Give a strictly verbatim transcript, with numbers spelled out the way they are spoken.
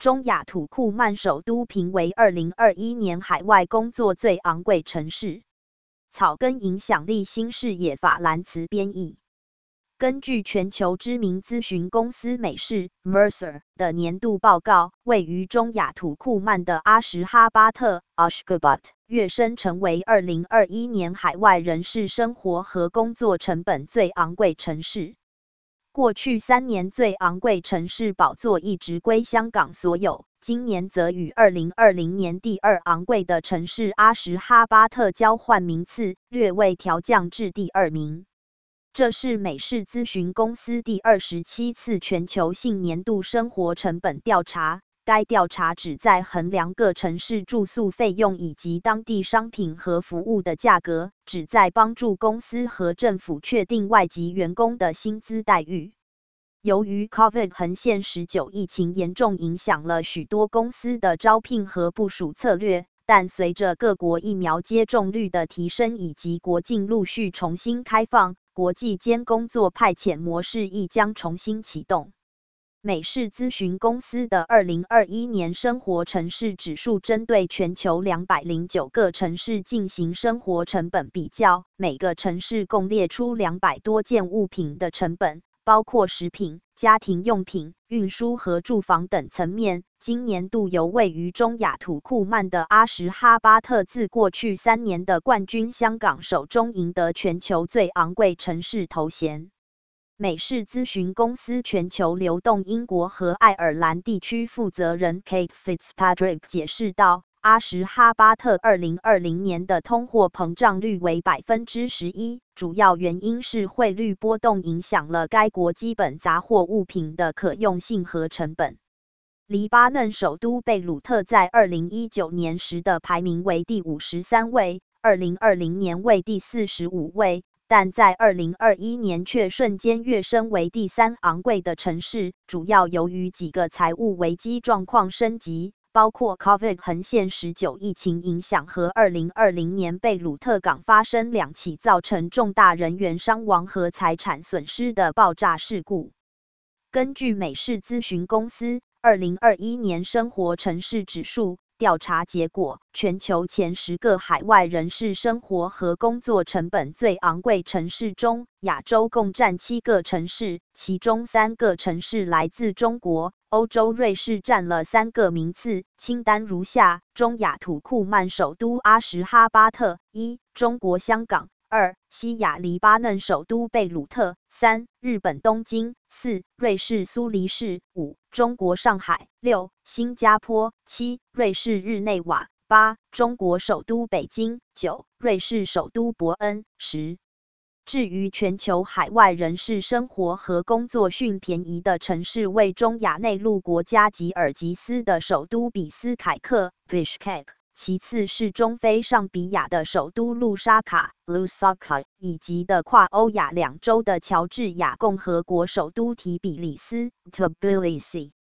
中亚土库曼首都评为二零二一年海外工作最昂贵城市。草根影响力新视野法兰茨编译。根据全球知名咨询公司美世 Mercer 的年度报告，位于中亚土库曼的阿什哈巴特 Ashgabat 跃升成为二零二一年海外人士生活和工作成本最昂贵城市。过去三年最昂贵城市宝座一直归香港所有，今年则与二零二零年第二昂贵的城市阿什哈巴特交换名次，略微调降至第二名。这是美世咨询公司第二十七次全球性年度生活成本调查。该调查旨在衡量各城市住宿费用以及当地商品和服务的价格，旨在帮助公司和政府确定外籍员工的薪资待遇。由于 COVID 横线十九疫情严重影响了许多公司的招聘和部署策略，但随着各国疫苗接种率的提升以及国境陆续重新开放，国际间工作派遣模式亦将重新启动。美世咨询公司的二零二一年生活城市指数针对全球两百零九个城市进行生活成本比较，每个城市共列出两百多件物品的成本，包括食品、家庭用品、运输和住房等层面。今年度由位于中亚土库曼的阿什哈巴特自过去三年的冠军香港手中赢得全球最昂贵城市头衔。美世咨询公司全球流动英国和爱尔兰地区负责人 Kate Fitzpatrick 解释道，阿什哈巴特二零二零年的通货膨胀率为 百分之十一， 主要原因是汇率波动影响了该国基本杂货物品的可用性和成本。黎巴嫩首都贝鲁特在二零一九年时的排名为第五十三位，二零二零年为第四十五位。但在二零二一年却瞬间跃升为第三昂贵的城市，主要由于几个财务危机状况升级，包括 COVID 横线十九疫情影响和二零二零年贝鲁特港发生两起造成重大人员伤亡和财产损失的爆炸事故。根据美世咨询公司二零二一年生活城市指数调查结果，全球前十个海外人士生活和工作成本最昂贵城市中，亚洲共占七个城市，其中三个城市来自中国，欧洲瑞士占了三个名次。清单如下：中亚土库曼首都阿什哈巴特；一、中国香港；二、西亚黎巴嫩首都贝鲁特；三、日本东京；四、瑞士苏黎世；五、中国上海；六、新加坡；七、瑞士日内瓦；八、中国首都北京；九、瑞士首都伯恩；十。至于全球海外人士生活和工作逊便宜的城市，为中亚内陆国家吉尔吉斯的首都比斯凯克 Bishkek， 其次是中非上比亚的首都路沙卡 Lusaka， 以及的跨欧亚两洲的乔治亚共和国首都提比里斯 Tbilisi。